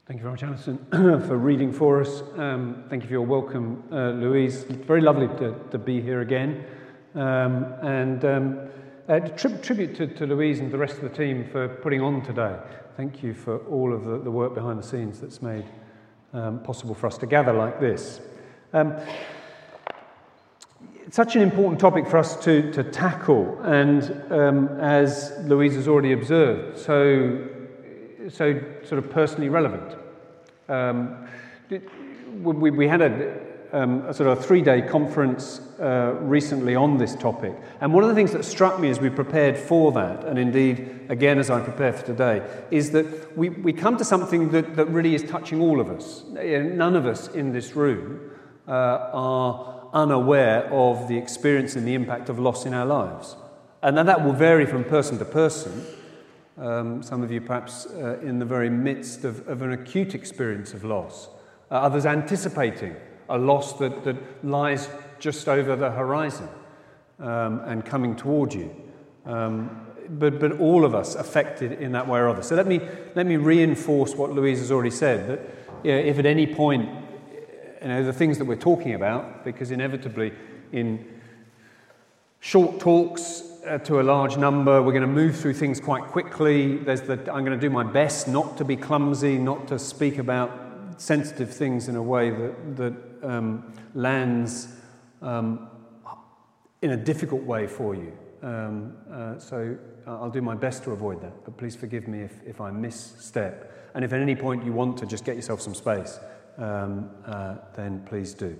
Thank you very much, Alison, for reading for us. Thank you for your welcome, Louise. It's very lovely to be here again. Tribute to Louise and the rest of the team for putting on today. Thank you for all of the work behind the scenes that's made possible for us to gather like this. It's such an important topic for us to tackle, and as Louise has already observed, so sort of personally relevant. We had a sort of a 3-day conference recently on this topic, and one of the things that struck me as we prepared for that, and indeed again as I prepare for today, is that we come to something that really is touching all of us. None of us in this room are unaware of the experience and the impact of loss in our lives, and that will vary from person to person. Some of you perhaps in the very midst of an acute experience of loss, others anticipating a loss that lies just over the horizon and coming toward you. But all of us affected in that way or other. So let me reinforce what Louise has already said, that if at any point, the things that we're talking about, because inevitably in short talks to a large number, we're going to move through things quite quickly. I'm going to do my best not to be clumsy, not to speak about sensitive things in a way that lands in a difficult way for you. So I'll do my best to avoid that, but please forgive me if I misstep. And if at any point you want to just get yourself some space, then please do.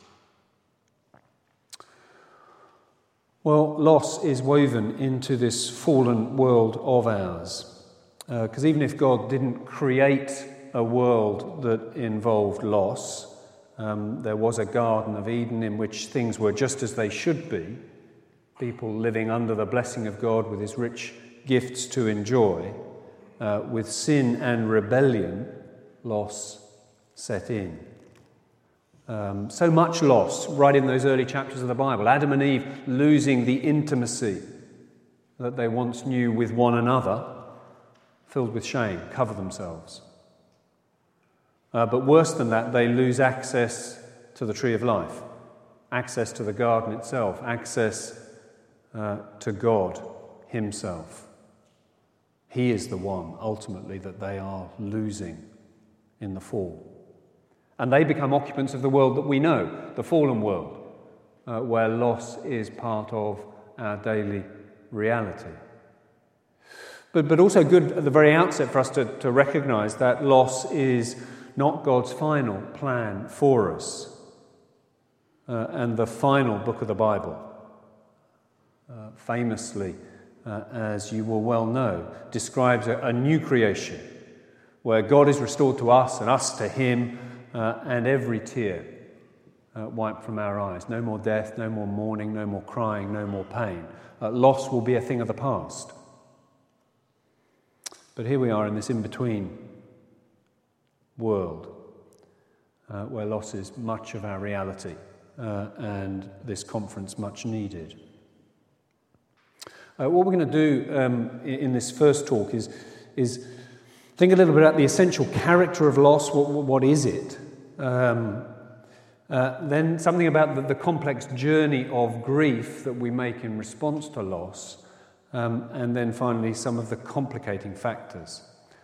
Well, loss is woven into this fallen world of ours. Because even if God didn't create a world that involved loss, there was a Garden of Eden in which things were just as they should be, people living under the blessing of God with his rich gifts to enjoy. With sin and rebellion, loss set in. So much loss right in those early chapters of the Bible. Adam and Eve losing the intimacy that they once knew with one another, filled with shame, cover themselves. But worse than that, they lose access to the tree of life, access to the garden itself, access to God himself. He is the one, ultimately, that they are losing in the fall. And they become occupants of the world that we know, the fallen world, where loss is part of our daily reality. But also good at the very outset for us to recognise that loss is not God's final plan for us. And the final book of the Bible, famously, as you will well know, describes a new creation where God is restored to us and us to him, and every tear wiped from our eyes. No more death, no more mourning, no more crying, no more pain. Loss will be a thing of the past. But here we are in this in-between world where loss is much of our reality, and this conference much needed. What we're going to do in this first talk is think a little bit about the essential character of loss. What is it? Then something about the complex journey of grief that we make in response to loss. And then finally some of the complicating factors.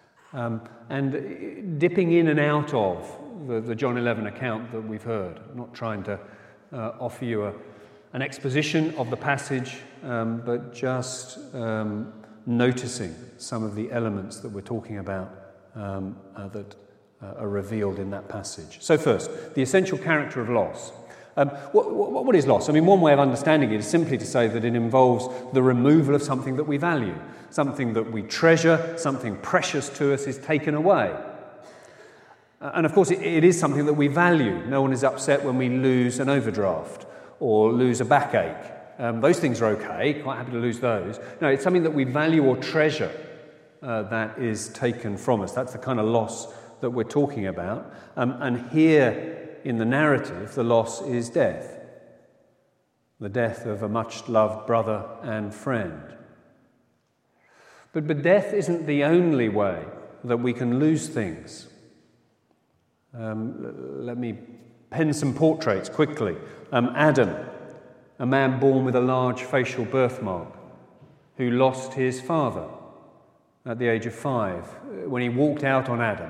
And dipping in and out of the John 11 account that we've heard. I'm not trying to offer you an exposition of the passage, but just noticing some of the elements that we're talking about that are revealed in that passage. So first, the essential character of loss. What is loss? I mean, one way of understanding it is simply to say that it involves the removal of something that we value, something that we treasure, something precious to us is taken away. And of course, it is something that we value. No one is upset when we lose an overdraft or lose a backache. Those things are okay, quite happy to lose those. No, it's something that we value or treasure that is taken from us. That's the kind of loss that we're talking about. And here in the narrative, the loss is death. The death of a much-loved brother and friend. But death isn't the only way that we can lose things. Let me pen some portraits quickly. Adam, a man born with a large facial birthmark, who lost his father at the age of 5 when he walked out on Adam.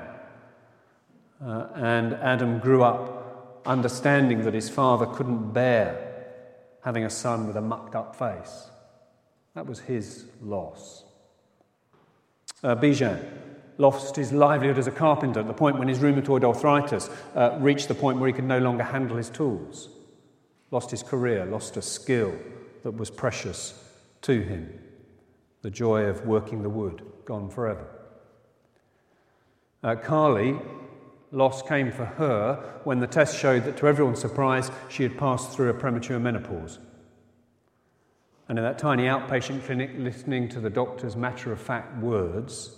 And Adam grew up understanding that his father couldn't bear having a son with a mucked up face. That was his loss. Bijan lost his livelihood as a carpenter at the point when his rheumatoid arthritis reached the point where he could no longer handle his tools. Lost his career, lost a skill that was precious to him. The joy of working the wood, gone forever. Carly, loss came for her when the test showed that, to everyone's surprise, she had passed through a premature menopause. And in that tiny outpatient clinic, listening to the doctor's matter-of-fact words,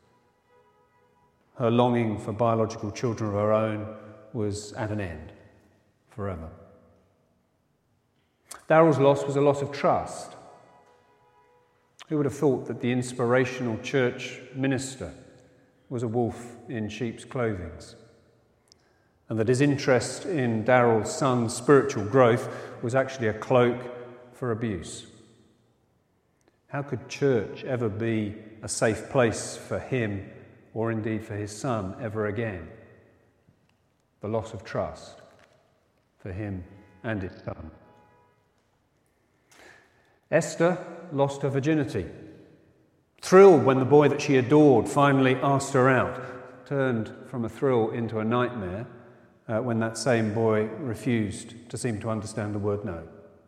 her longing for biological children of her own was at an end, forever. Daryl's loss was a loss of trust. Who would have thought that the inspirational church minister was a wolf in sheep's clothing, and that his interest in Daryl's son's spiritual growth was actually a cloak for abuse? How could church ever be a safe place for him, or indeed for his son, ever again? The loss of trust for him and his son. Esther lost her virginity. Thrilled when the boy that she adored finally asked her out, turned from a thrill into a nightmare when that same boy refused to seem to understand the word no.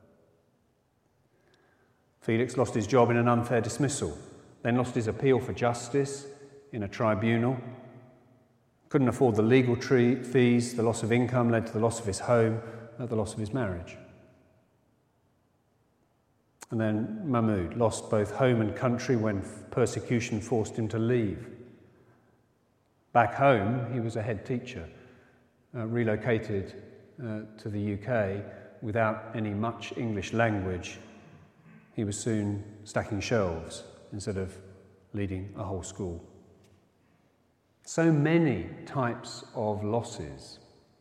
Felix lost his job in an unfair dismissal, then lost his appeal for justice in a tribunal. Couldn't afford the legal fees, the loss of income led to the loss of his home, the loss of his marriage. And then Mahmoud lost both home and country when persecution forced him to leave. Back home, he was a head teacher, relocated to the UK without any much English language. He was soon stacking shelves instead of leading a whole school. So many types of losses.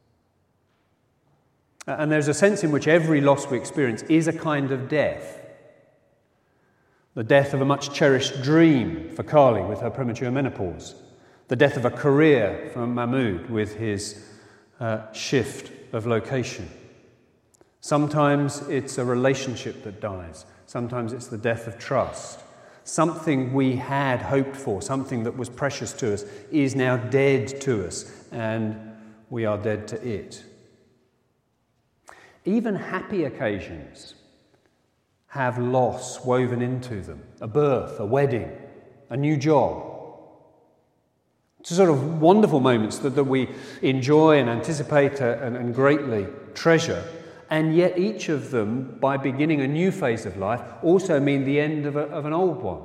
And there's a sense in which every loss we experience is a kind of death. The death of a much cherished dream for Carly with her premature menopause. The death of a career for Mahmoud with his shift of location. Sometimes it's a relationship that dies. Sometimes it's the death of trust. Something we had hoped for, something that was precious to us, is now dead to us, and we are dead to it. Even happy occasions have loss woven into them. A birth, a wedding, a new job. It's sort of wonderful moments that we enjoy and anticipate and greatly treasure. And yet each of them, by beginning a new phase of life, also mean the end of an old one.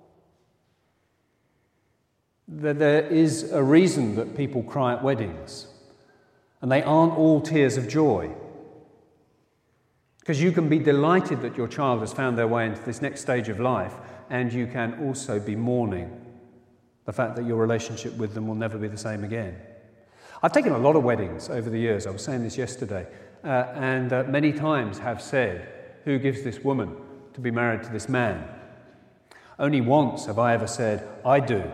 There is a reason that people cry at weddings. And they aren't all tears of joy. Because you can be delighted that your child has found their way into this next stage of life, and you can also be mourning the fact that your relationship with them will never be the same again. I've taken a lot of weddings over the years. I was saying this yesterday. And many times have said, who gives this woman to be married to this man? Only once have I ever said, I do.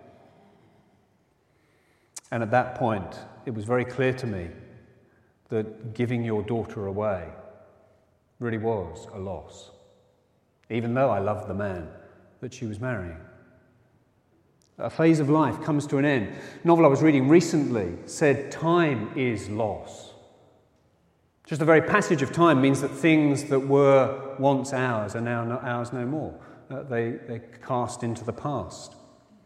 And at that point, it was very clear to me that giving your daughter away really was a loss, even though I loved the man that she was marrying. A phase of life comes to an end. A novel I was reading recently said time is loss. Just the very passage of time means that things that were once ours are now not ours no more. They cast into the past.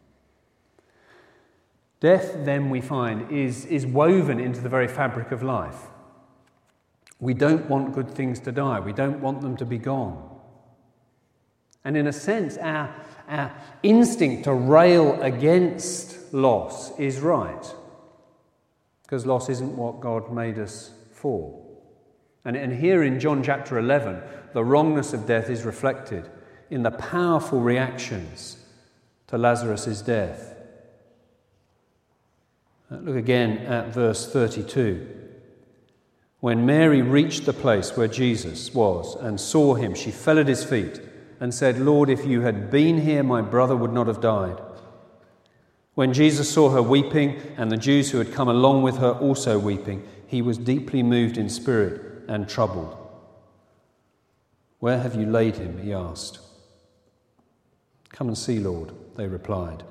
Death, then, we find, is woven into the very fabric of life. We don't want good things to die. We don't want them to be gone. And in a sense, our instinct to rail against loss is right, because loss isn't what God made us for. And here in John chapter 11, the wrongness of death is reflected in the powerful reactions to Lazarus' death. Look again at verse 32. When Mary reached the place where Jesus was and saw him, she fell at his feet and said, "Lord, if you had been here, my brother would not have died." When Jesus saw her weeping, and the Jews who had come along with her also weeping, he was deeply moved in spirit and troubled. "Where have you laid him?" he asked. "Come and see, Lord," they replied.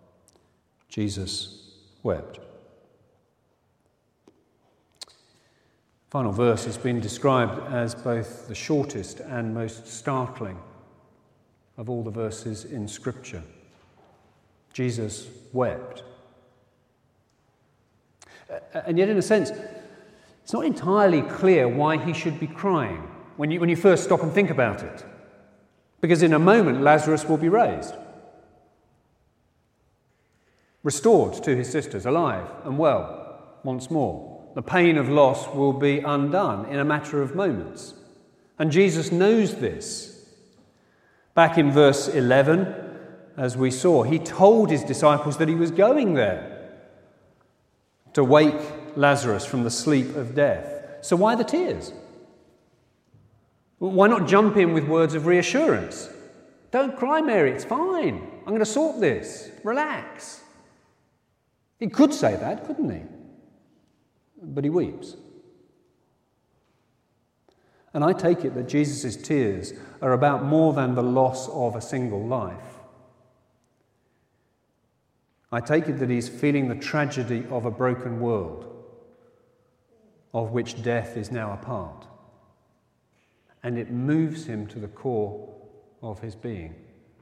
Jesus wept. Final verse has been described as both the shortest and most startling of all the verses in Scripture. Jesus wept. And yet, in a sense, it's not entirely clear why he should be crying when you first stop and think about it. Because in a moment, Lazarus will be raised, restored to his sisters, alive and well once more. The pain of loss will be undone in a matter of moments. And Jesus knows this. Back in verse 11, as we saw, he told his disciples that he was going there to wake Lazarus from the sleep of death. So why the tears? Why not jump in with words of reassurance? "Don't cry, Mary, it's fine. I'm going to sort this. Relax." He could say that, couldn't he? But he weeps. And I take it that Jesus' tears are about more than the loss of a single life. I take it that he's feeling the tragedy of a broken world, of which death is now a part. And it moves him to the core of his being.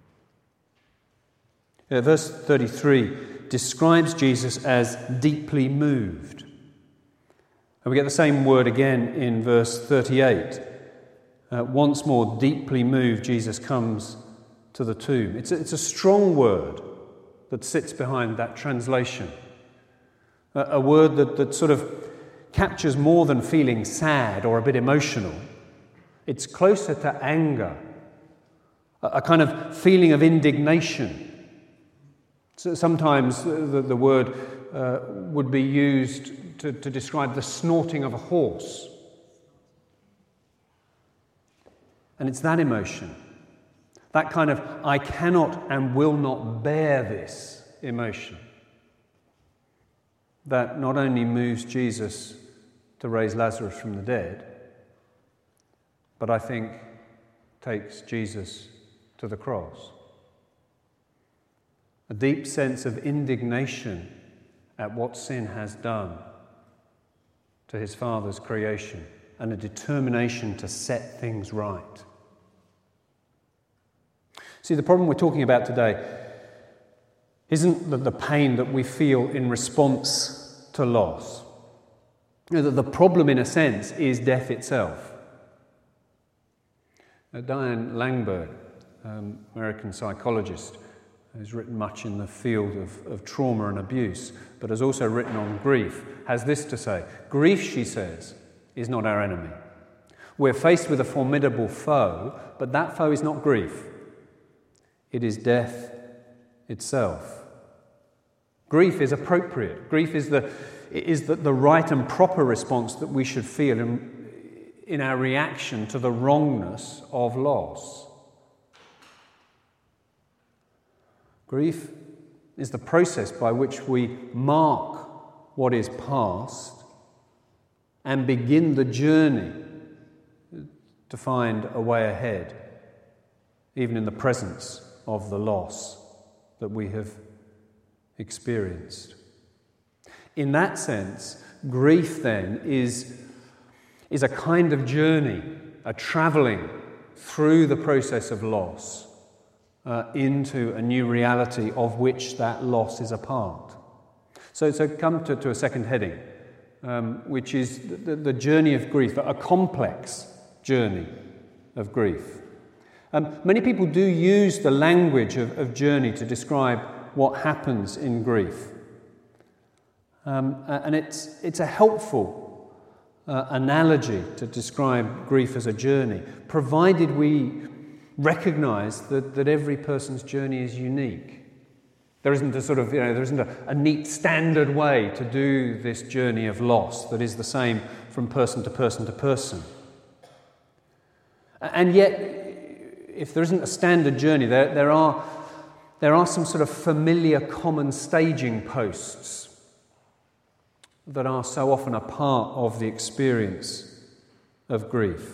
Verse 33 describes Jesus as deeply moved. And we get the same word again in verse 38. Once more, deeply moved, Jesus comes to the tomb. It's a strong word that sits behind that translation. A word that sort of captures more than feeling sad or a bit emotional. It's closer to anger, a kind of feeling of indignation. So sometimes the word would be used to describe the snorting of a horse. And it's that emotion, that kind of I cannot and will not bear this emotion, that not only moves Jesus to raise Lazarus from the dead, but I think takes Jesus to the cross. A deep sense of indignation at what sin has done to his Father's creation, and a determination to set things right. See, the problem we're talking about today isn't the pain that we feel in response to loss. The problem, in a sense, is death itself. Diane Langberg, American psychologist, who's written much in the field of trauma and abuse, but has also written on grief, has this to say. Grief, she says, is not our enemy. We're faced with a formidable foe, but that foe is not grief. It is death itself. Grief is appropriate. Grief is the right and proper response that we should feel in our reaction to the wrongness of loss. Grief is the process by which we mark what is past and begin the journey to find a way ahead, even in the presence of the loss that we have experienced. In that sense, grief then is a kind of journey, a travelling through the process of loss into a new reality of which that loss is a part. So come to a second heading, which is the journey of grief, a complex journey of grief. Many people do use the language of journey to describe what happens in grief. And it's a helpful analogy to describe grief as a journey, provided we recognise that every person's journey is unique. There isn't a sort of, there isn't a neat standard way to do this journey of loss that is the same from person to person to person. And yet, if there isn't a standard journey, there are some sort of familiar common staging posts that are so often a part of the experience of grief.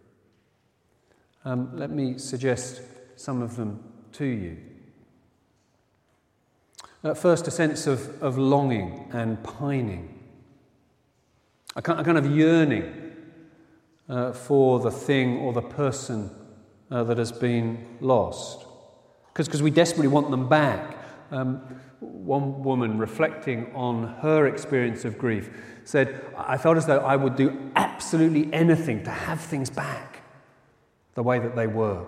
Let me suggest some of them to you. First, a sense of longing and pining, a kind of yearning for the thing or the person that has been lost, because we desperately want them back. One woman, reflecting on her experience of grief, said, "I felt as though I would do absolutely anything to have things back the way that they were."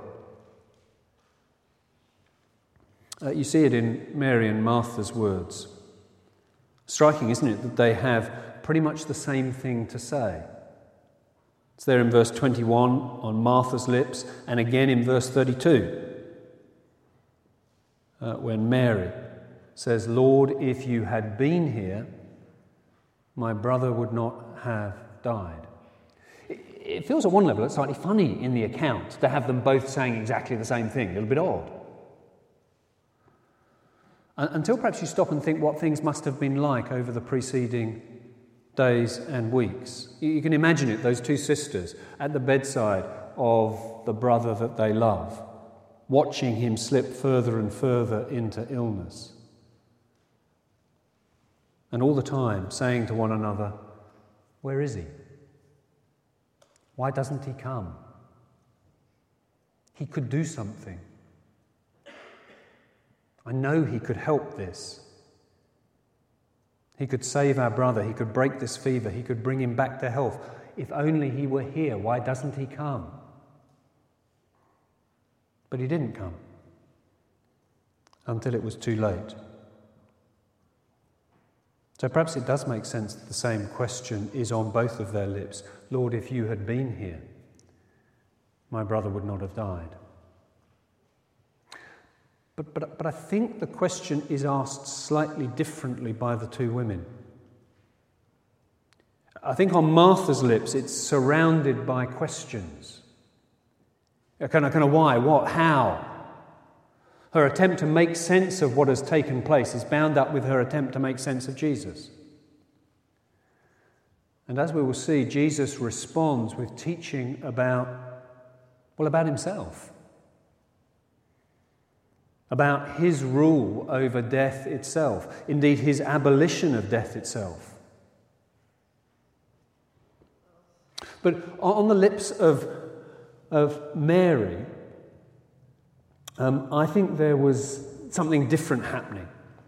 You see it in Mary and Martha's words. Striking, isn't it, that they have pretty much the same thing to say. It's there in verse 21 on Martha's lips, and again in verse 32, when Mary says, "Lord, if you had been here, my brother would not have died." It feels at one level it's slightly funny in the account to have them both saying exactly the same thing, a little bit odd. Until perhaps you stop and think what things must have been like over the preceding days and weeks. You can imagine it, those two sisters at the bedside of the brother that they love, watching him slip further and further into illness. And all the time saying to one another, "Where is he? Why doesn't he come? He could do something. I know he could help this. He could save our brother. He could break this fever. He could bring him back to health. If only he were here, why doesn't he come?" But he didn't come until it was too late. So perhaps it does make sense that the same question is on both of their lips. "Lord, if you had been here, my brother would not have died." But I think the question is asked slightly differently by the two women. I think on Martha's lips it's surrounded by questions. Kind of why, what, how. Her attempt to make sense of what has taken place is bound up with her attempt to make sense of Jesus. And as we will see, Jesus responds with teaching about himself. About his rule over death itself, indeed his abolition of death itself. But on the lips of Mary, I think there was something different happening.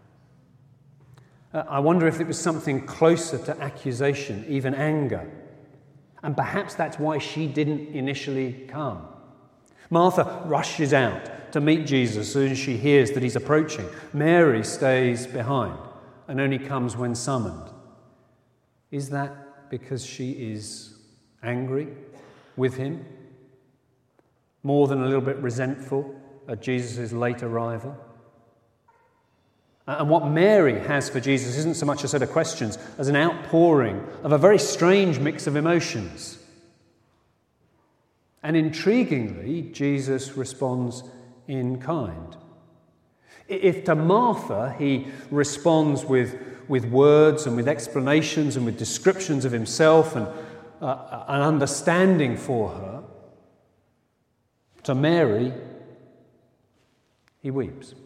I wonder if it was something closer to accusation, even anger. And perhaps that's why she didn't initially come. Martha rushes out to meet Jesus as soon as she hears that he's approaching. Mary stays behind and only comes when summoned. Is that because she is angry with him? More than a little bit resentful at Jesus' late arrival? And what Mary has for Jesus isn't so much a set of questions as an outpouring of a very strange mix of emotions. And intriguingly, Jesus responds in kind. If to Martha he responds with words and with explanations and with descriptions of himself and an understanding for her, to Mary he weeps.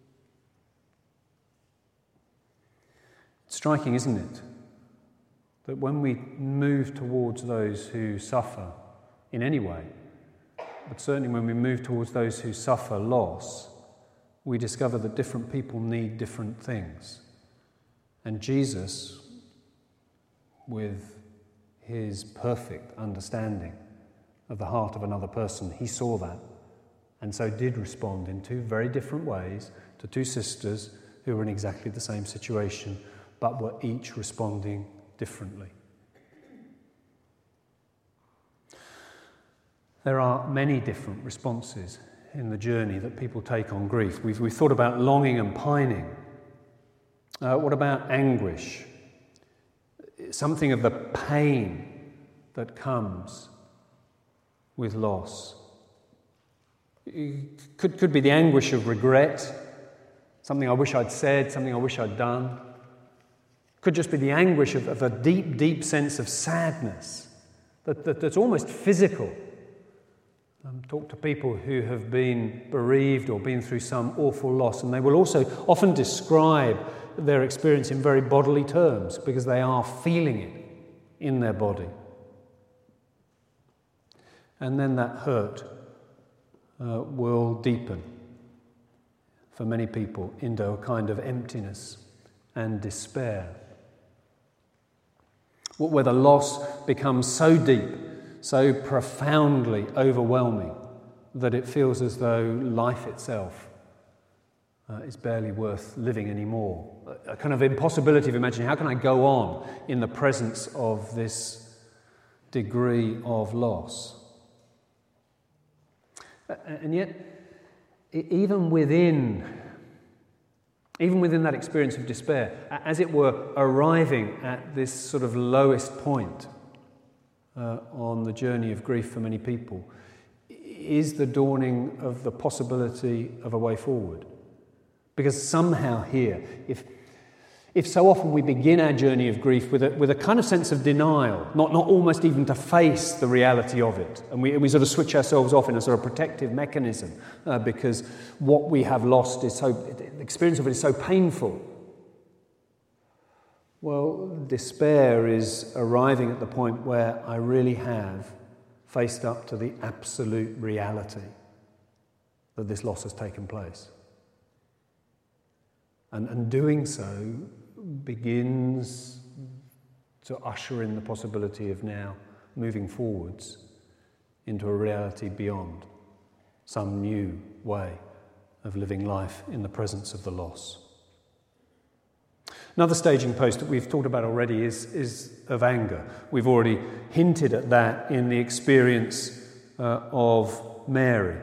It's striking, isn't it, that when we move towards those who suffer in any way, but certainly when we move towards those who suffer loss, we discover that different people need different things. And Jesus, with his perfect understanding of the heart of another person, he saw that and so did respond in two very different ways to two sisters who were in exactly the same situation, but were each responding differently. There are many different responses in the journey that people take on grief. We've thought about longing and pining. What about anguish? Something of the pain that comes with loss. It could be the anguish of regret, something I wish I'd said, something I wish I'd done. Could just be the anguish of a deep, deep sense of sadness that's almost physical. Talk to people who have been bereaved or been through some awful loss, and they will also often describe their experience in very bodily terms because they are feeling it in their body. And then that hurt will deepen for many people into a kind of emptiness and despair, where the loss becomes so deep, so profoundly overwhelming that it feels as though life itself is barely worth living anymore. A kind of impossibility of imagining, how can I go on in the presence of this degree of loss? And yet, even within that experience of despair, as it were, arriving at this sort of lowest point on the journey of grief for many people, is the dawning of the possibility of a way forward. Because somehow here, if so often we begin our journey of grief with a kind of sense of denial, not almost even to face the reality of it, and we sort of switch ourselves off in a sort of protective mechanism because what we have lost the experience of it is so painful. Well, despair is arriving at the point where I really have faced up to the absolute reality that this loss has taken place. And doing so begins to usher in the possibility of now moving forwards into a reality beyond, some new way of living life in the presence of the loss. Another staging post that we've talked about already is of anger. We've already hinted at that in the experience of Mary.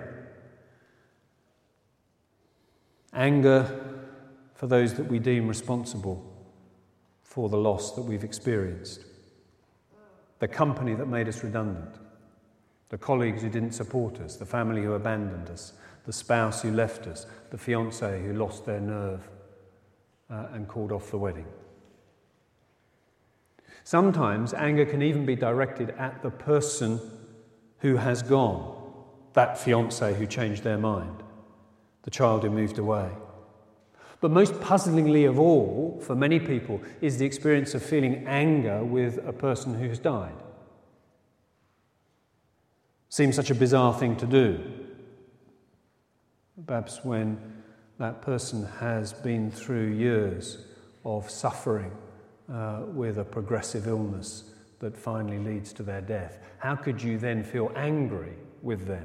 Anger for those that we deem responsible for the loss that we've experienced. The company that made us redundant. The colleagues who didn't support us. The family who abandoned us. The spouse who left us. The fiancé who lost their nerve and called off the wedding. Sometimes anger can even be directed at the person who has gone. That fiancé who changed their mind. The child who moved away. But most puzzlingly of all, for many people, is the experience of feeling anger with a person who has died. Seems such a bizarre thing to do. Perhaps when that person has been through years of suffering with a progressive illness that finally leads to their death. How could you then feel angry with them?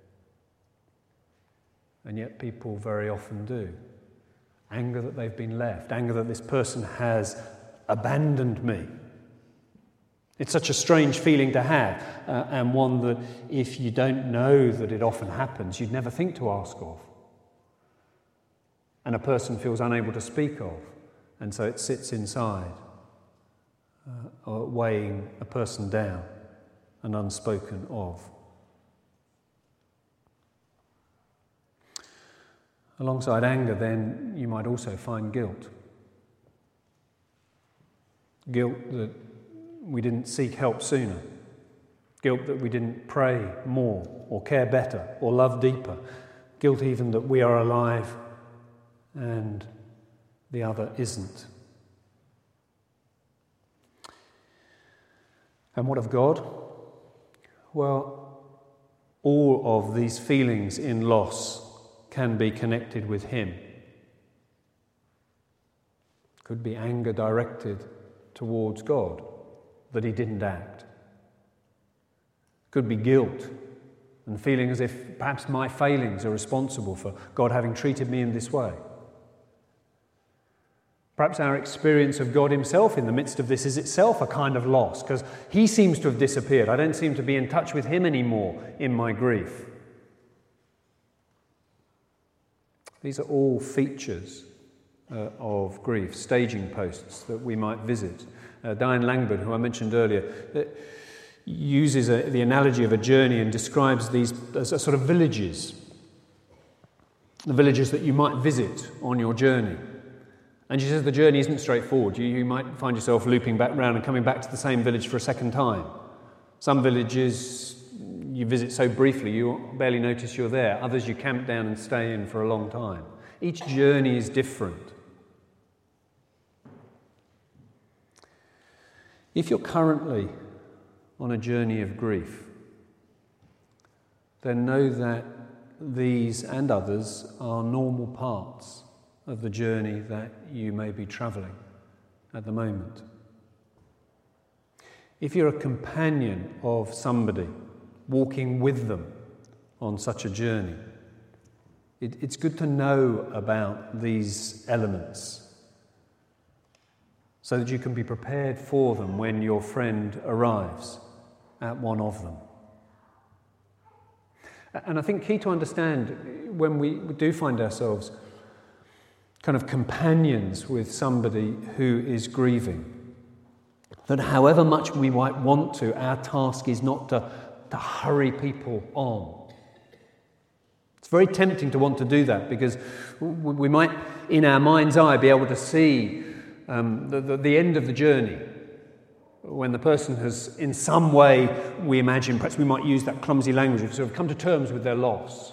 And yet people very often do. Anger that they've been left, anger that this person has abandoned me. It's such a strange feeling to have, and one that if you don't know that it often happens, you'd never think to ask of. And a person feels unable to speak of, and so it sits inside, weighing a person down and unspoken of. Alongside anger, then, you might also find guilt. Guilt that we didn't seek help sooner. Guilt that we didn't pray more, or care better, or love deeper. Guilt even that we are alive and the other isn't. And what of God? Well, all of these feelings in loss can be connected with Him. Could be anger directed towards God, that He didn't act. Could be guilt and feeling as if perhaps my failings are responsible for God having treated me in this way. Perhaps our experience of God Himself in the midst of this is itself a kind of loss, because He seems to have disappeared. I don't seem to be in touch with Him anymore in my grief. These are all features of grief, staging posts that we might visit. Diane Langford, who I mentioned earlier, uses the analogy of a journey and describes these as a sort of villages, the villages that you might visit on your journey. And she says the journey isn't straightforward. You might find yourself looping back round and coming back to the same village for a second time. Some villages you visit so briefly you barely notice you're there. Others you camp down and stay in for a long time. Each journey is different. If you're currently on a journey of grief, then know that these and others are normal parts of the journey that you may be travelling at the moment. If you're a companion of somebody walking with them on such a journey, it's good to know about these elements so that you can be prepared for them when your friend arrives at one of them. And I think key to understand when we do find ourselves kind of companions with somebody who is grieving, that however much we might want to, our task is not to hurry people on. It's very tempting to want to do that because we might, in our mind's eye, be able to see the end of the journey when the person has, in some way, we imagine, perhaps we might use that clumsy language, of sort of come to terms with their loss,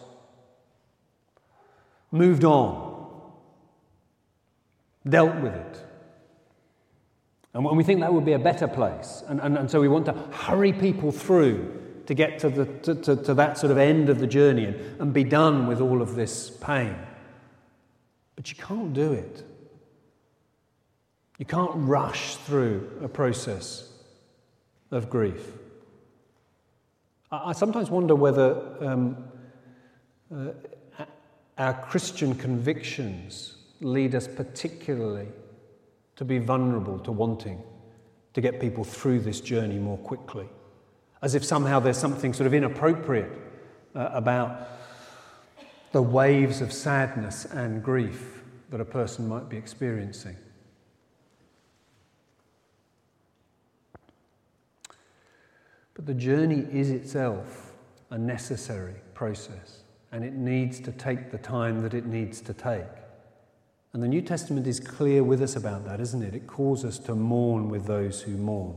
moved on, dealt with it. And we think that would be a better place. And so we want to hurry people through to get to that sort of end of the journey and be done with all of this pain. But you can't do it. You can't rush through a process of grief. I sometimes wonder whether our Christian convictions lead us particularly to be vulnerable to wanting to get people through this journey more quickly, as if somehow there's something sort of inappropriate about the waves of sadness and grief that a person might be experiencing. But the journey is itself a necessary process, and it needs to take the time that it needs to take. And the New Testament is clear with us about that, isn't it? It calls us to mourn with those who mourn.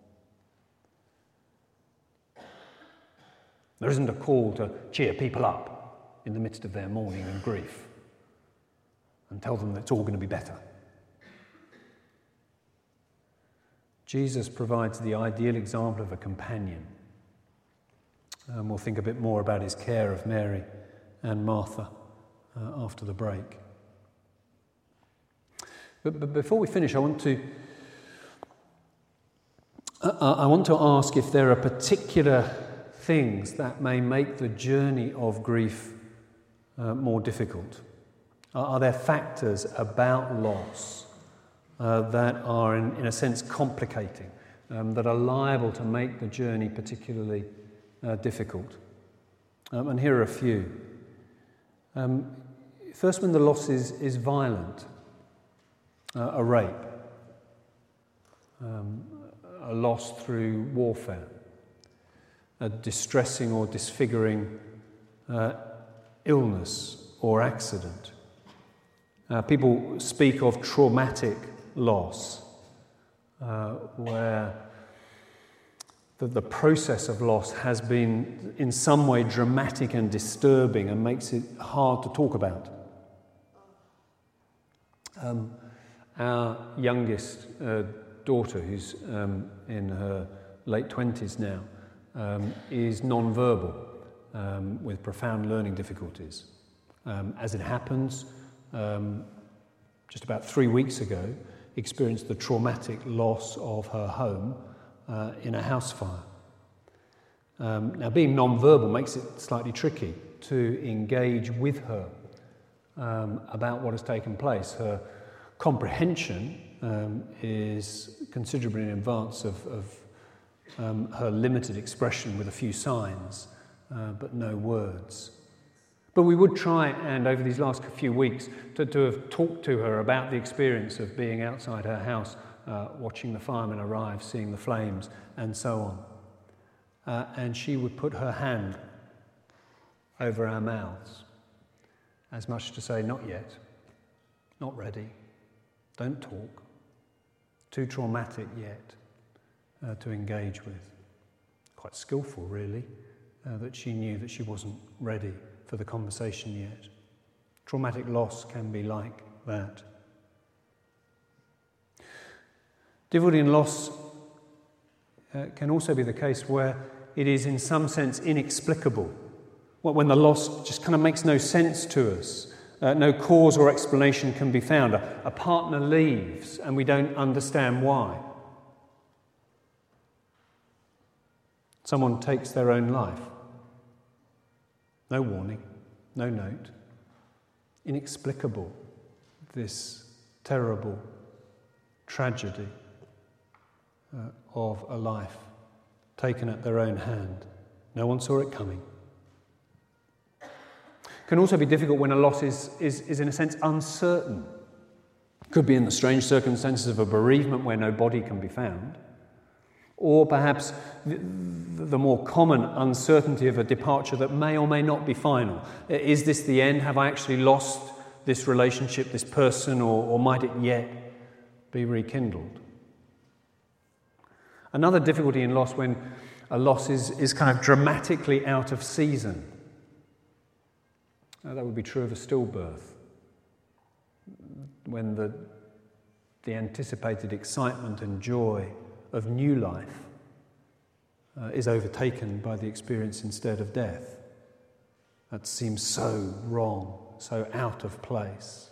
There isn't a call to cheer people up in the midst of their mourning and grief and tell them that it's all going to be better. Jesus provides the ideal example of a companion. And we'll think a bit more about his care of Mary and Martha after the break. But before we finish, I want to ask if there are particular things that may make the journey of grief more difficult. Are there factors about loss that are, in a sense, complicating, that are liable to make the journey particularly difficult? And here are a few. First, when the loss is violent, a rape, a loss through warfare, a distressing or disfiguring illness or accident. People speak of traumatic loss, where the process of loss has been in some way dramatic and disturbing and makes it hard to talk about. Our youngest daughter, who's in her late 20s now, is non-verbal with profound learning difficulties. As it happens, just about 3 weeks ago, experienced the traumatic loss of her home in a house fire. Now, being non-verbal makes it slightly tricky to engage with her about what has taken place. Her comprehension is considerably in advance of her limited expression with a few signs, but no words. But we would try and, over these last few weeks, to have talked to her about the experience of being outside her house, watching the firemen arrive, seeing the flames, and so on. And she would put her hand over our mouths, as much to say, not yet, not ready, don't talk, too traumatic yet to engage with. Quite skillful, really, that she knew that she wasn't ready for the conversation yet. Traumatic loss can be like that. Difficulty in loss can also be the case where it is in some sense inexplicable, when the loss just kind of makes no sense to us. No cause or explanation can be found. A partner leaves and we don't understand why. Someone takes their own life. No warning, no note. Inexplicable, this terrible tragedy of a life taken at their own hand. No one saw it coming. Can also be difficult when a loss is in a sense uncertain. Could be in the strange circumstances of a bereavement where no body can be found, or perhaps the more common uncertainty of a departure that may or may not be final. Is this the end? Have I actually lost this relationship, this person, or might it yet be rekindled? Another difficulty in loss when a loss is kind of dramatically out of season. That would be true of a stillbirth, when the anticipated excitement and joy of new life is overtaken by the experience instead of death. That seems so wrong, so out of place.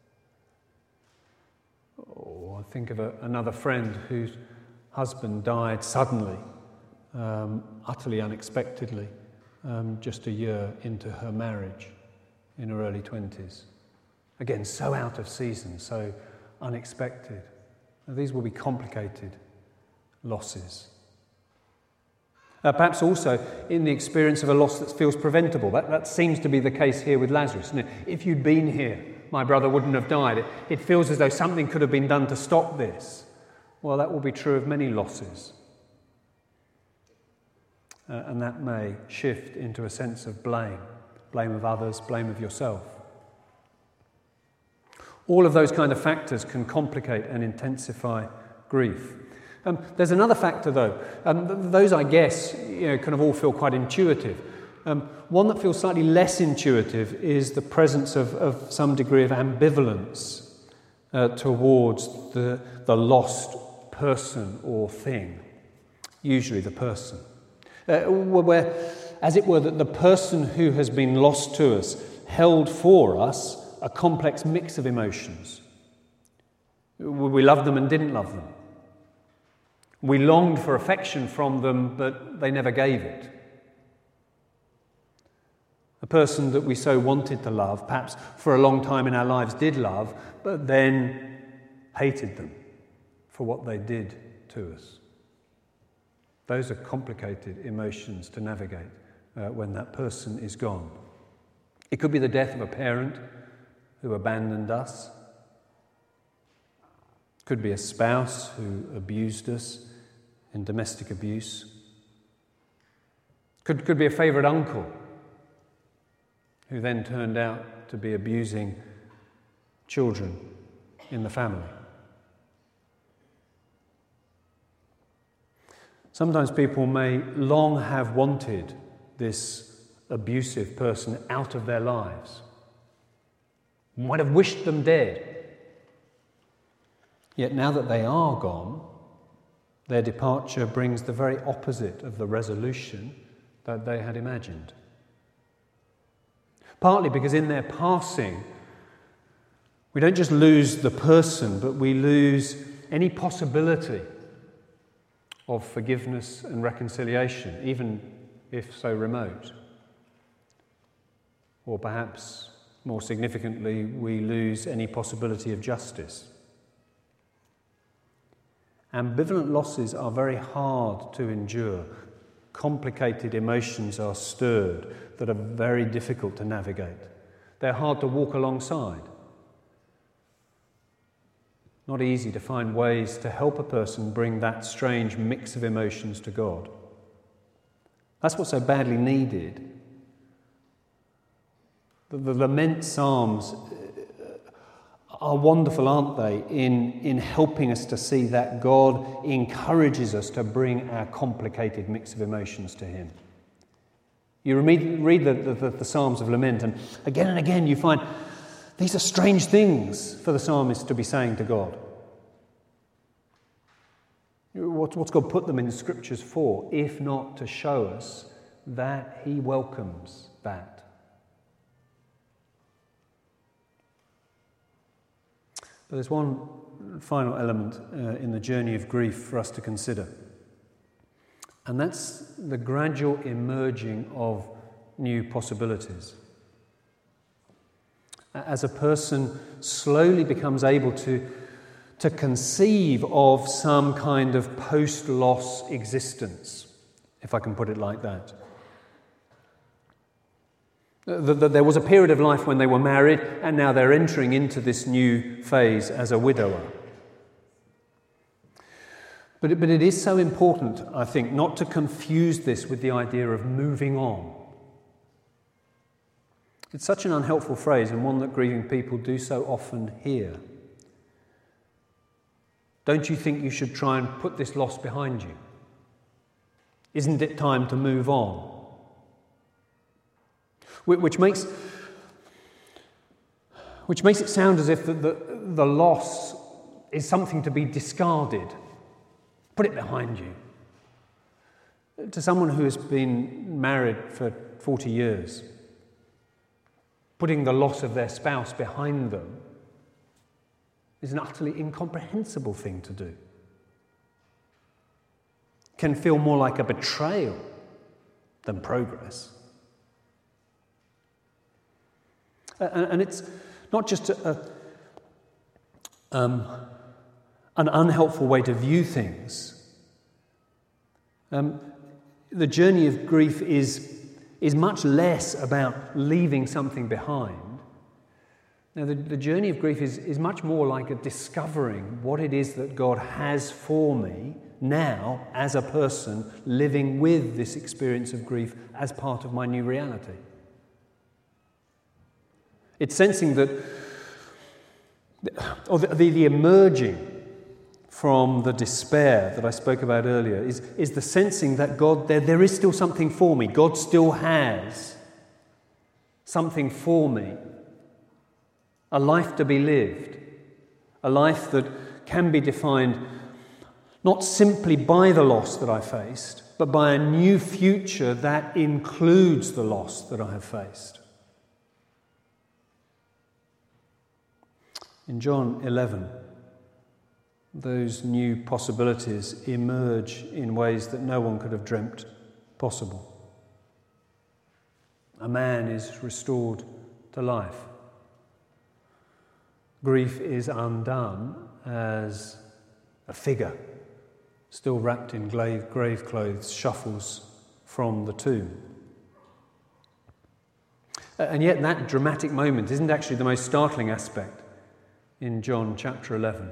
Or I think of another friend whose husband died suddenly, utterly unexpectedly, just a year into her marriage in her early 20s. Again, so out of season, so unexpected. Now, these will be complicated losses. Perhaps also in the experience of a loss that feels preventable. That seems to be the case here with Lazarus. If you'd been here, my brother wouldn't have died. It feels as though something could have been done to stop this. Well, that will be true of many losses. And that may shift into a sense of blame of others, blame of yourself. All of those kind of factors can complicate and intensify grief. There's another factor, though. Those, I guess, kind of all feel quite intuitive. One that feels slightly less intuitive is the presence of some degree of ambivalence towards the lost person or thing, usually the person. Where, as it were, that the person who has been lost to us held for us a complex mix of emotions. We loved them and didn't love them. We longed for affection from them, but they never gave it. A person that we so wanted to love, perhaps for a long time in our lives did love, but then hated them for what they did to us. Those are complicated emotions to navigate when that person is gone. It could be the death of a parent who abandoned us. It could be a spouse who abused us in domestic abuse. Could be a favourite uncle who then turned out to be abusing children in the family. Sometimes people may long have wanted this abusive person out of their lives, might have wished them dead. Yet now that they are gone, their departure brings the very opposite of the resolution that they had imagined. Partly because in their passing, we don't just lose the person, but we lose any possibility of forgiveness and reconciliation, even if so remote. Or perhaps, more significantly, we lose any possibility of justice. Ambivalent losses are very hard to endure, complicated emotions are stirred that are very difficult to navigate. They're hard to walk alongside. Not easy to find ways to help a person bring that strange mix of emotions to God. That's what's so badly needed. The lament psalms are wonderful, aren't they, in helping us to see that God encourages us to bring our complicated mix of emotions to Him. You read the Psalms of Lament, and again you find these are strange things for the psalmist to be saying to God. What's God put them in the Scriptures for, if not to show us that He welcomes that? But there's one final element in the journey of grief for us to consider. And that's the gradual emerging of new possibilities. As a person slowly becomes able to conceive of some kind of post-loss existence, if I can put it like that. There was a period of life when they were married, and now they're entering into this new phase as a widower. But it is so important, I think, not to confuse this with the idea of moving on. It's such an unhelpful phrase, and one that grieving people do so often hear. Don't you think you should try and put this loss behind you? Isn't it time to move on? Which makes it sound as if the loss is something to be discarded. Put it behind you. To someone who has been married for 40 years, putting the loss of their spouse behind them is an utterly incomprehensible thing to do. Can feel more like a betrayal than progress. And it's not just an unhelpful way to view things. The journey of grief is much less about leaving something behind. Now, the journey of grief is much more like a discovering what it is that God has for me now as a person living with this experience of grief as part of my new reality. It's sensing that, or the emerging from the despair that I spoke about earlier is the sensing that God, there is still something for me. God still has something for me. A life to be lived. A life that can be defined not simply by the loss that I faced, but by a new future that includes the loss that I have faced. In John 11, those new possibilities emerge in ways that no one could have dreamt possible. A man is restored to life. Grief is undone as a figure, still wrapped in grave clothes, shuffles from the tomb. And yet that dramatic moment isn't actually the most startling aspect in John chapter 11.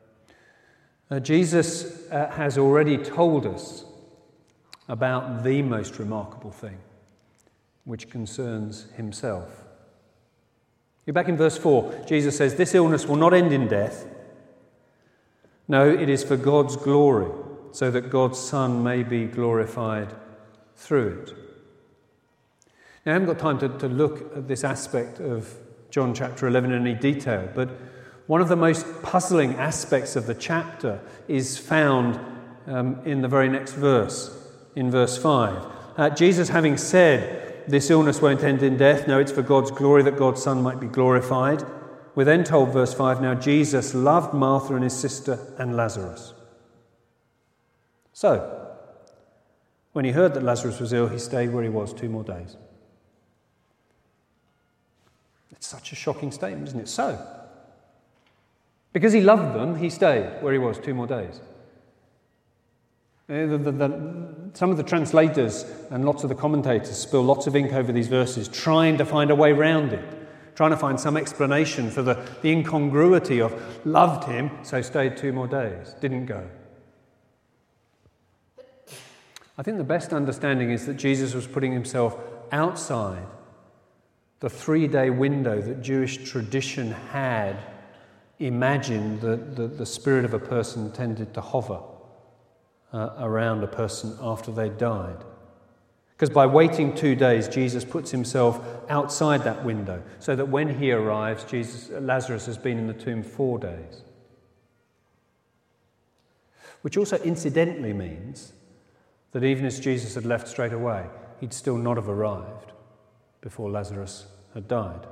Jesus has already told us about the most remarkable thing, which concerns himself. You're back in verse 4. Jesus says, "This illness will not end in death. No, it is for God's glory, so that God's Son may be glorified through it." Now, I haven't got time to look at this aspect of John chapter 11 in any detail, but one of the most puzzling aspects of the chapter is found in the very next verse, in verse 5. Jesus, having said, "This illness won't end in death, no, it's for God's glory that God's Son might be glorified," we're then told, verse 5, "Now Jesus loved Martha and his sister and Lazarus. So, when he heard that Lazarus was ill, he stayed where he was 2 more days." It's such a shocking statement, isn't it? So, because he loved them, he stayed where he was 2 more days. Some of the translators and lots of the commentators spill lots of ink over these verses, trying to find a way around it, trying to find some explanation for the incongruity of loved him, so stayed 2 more days, didn't go. I think the best understanding is that Jesus was putting himself outside the 3-day window that Jewish tradition had imagined that the spirit of a person tended to hover around a person after they died. Because by waiting 2 days, Jesus puts himself outside that window, so that when he arrives, Lazarus has been in the tomb 4 days. Which also incidentally means that even as Jesus had left straight away, he'd still not have arrived before Lazarus had died.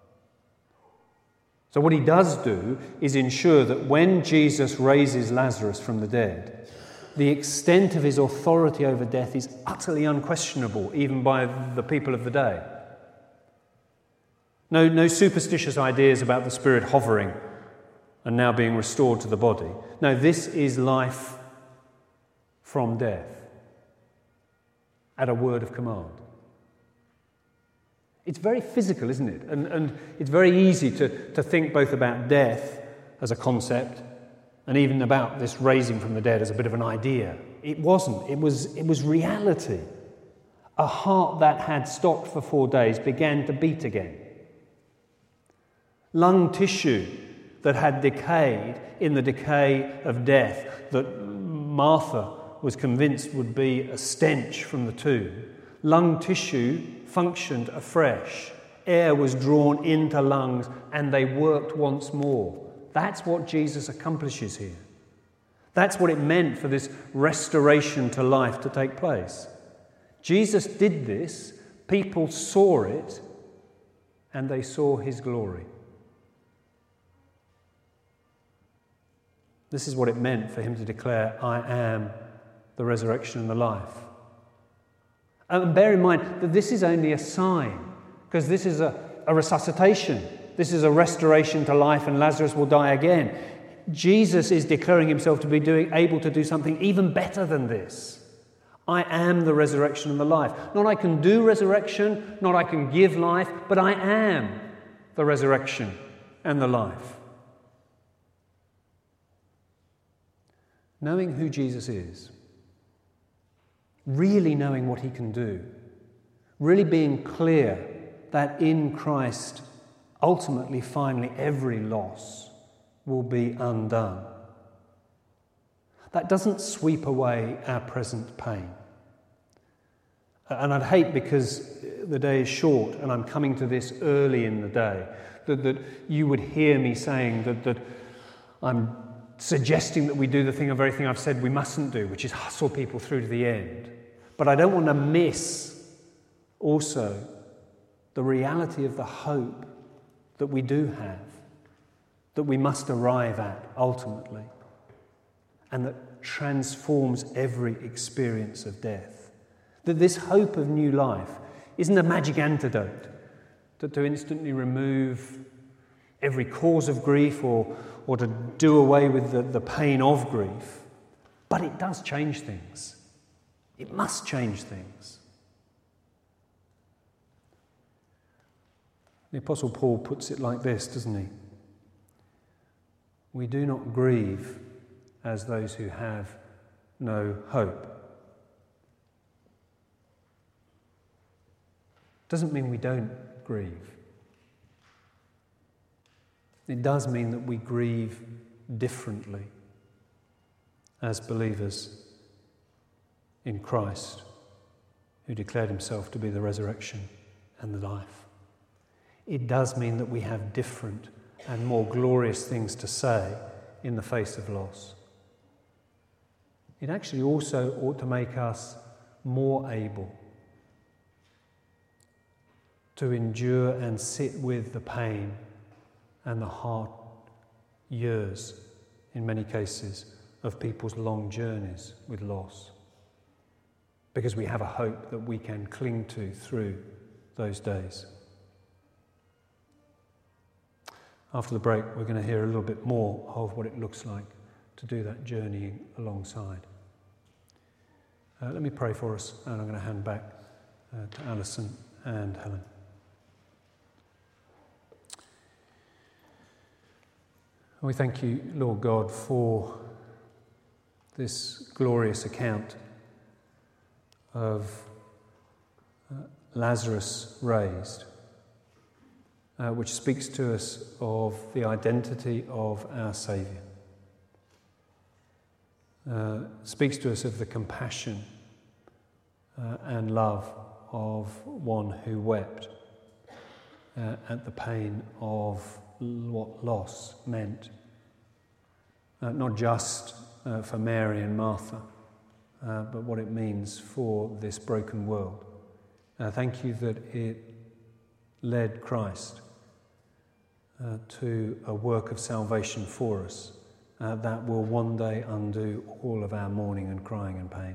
So what he does do is ensure that when Jesus raises Lazarus from the dead, the extent of his authority over death is utterly unquestionable, even by the people of the day. No superstitious ideas about the spirit hovering and now being restored to the body. No, this is life from death at a word of command. It's very physical, isn't it? And it's very easy to think both about death as a concept and even about this raising from the dead as a bit of an idea. It wasn't. It was reality. A heart that had stopped for 4 days began to beat again. Lung tissue that had decayed in the decay of death, that Martha was convinced would be a stench from the tomb. Lung tissue functioned afresh. Air was drawn into lungs and they worked once more. That's what Jesus accomplishes here. That's what it meant for this restoration to life to take place. Jesus did this, people saw it, and they saw his glory. This is what it meant for him to declare, "I am the resurrection and the life." And bear in mind that this is only a sign, because this is a resuscitation. This is a restoration to life, and Lazarus will die again. Jesus is declaring himself to be able to do something even better than this. I am the resurrection and the life. Not I can do resurrection, not I can give life, but I am the resurrection and the life. Knowing who Jesus is, really knowing what he can do, really being clear that in Christ, ultimately, finally, every loss will be undone. That doesn't sweep away our present pain. And I'd hate, because the day is short and I'm coming to this early in the day, that you would hear me saying that I'm suggesting that we do the very thing I've said we mustn't do, which is hustle people through to the end. But I don't want to miss also the reality of the hope that we do have, that we must arrive at ultimately, and that transforms every experience of death. That this hope of new life isn't a magic antidote to instantly remove every cause of grief or to do away with the pain of grief, but it does change things. It must change things. The Apostle Paul puts it like this, doesn't he? We do not grieve as those who have no hope. Doesn't mean we don't grieve. It does mean that we grieve differently as believers in Christ, who declared himself to be the resurrection and the life. It does mean that we have different and more glorious things to say in the face of loss. It actually also ought to make us more able to endure and sit with the pain and the hard years, in many cases, of people's long journeys with loss. Because we have a hope that we can cling to through those days. After the break, we're going to hear a little bit more of what it looks like to do that journeying alongside. Let me pray for us, and I'm going to hand back to Alison and Helen. We thank you, Lord God, for this glorious account of Lazarus raised, which speaks to us of the identity of our Saviour. Speaks to us of the compassion and love of one who wept at the pain of what loss meant, not just for Mary and Martha, but what it means for this broken world. Thank you that it led Christ to a work of salvation for us that will one day undo all of our mourning and crying and pain.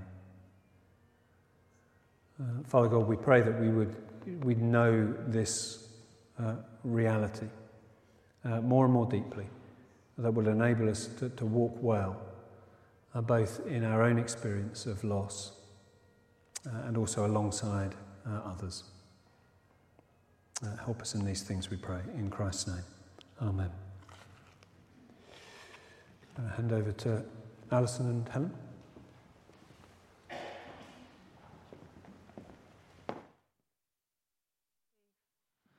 Father God, we pray that we'd know this reality more and more deeply, that will enable us to walk well, both in our own experience of loss and also alongside others. Help us in these things, we pray, in Christ's name. Amen. I'll hand over to Alison and Helen.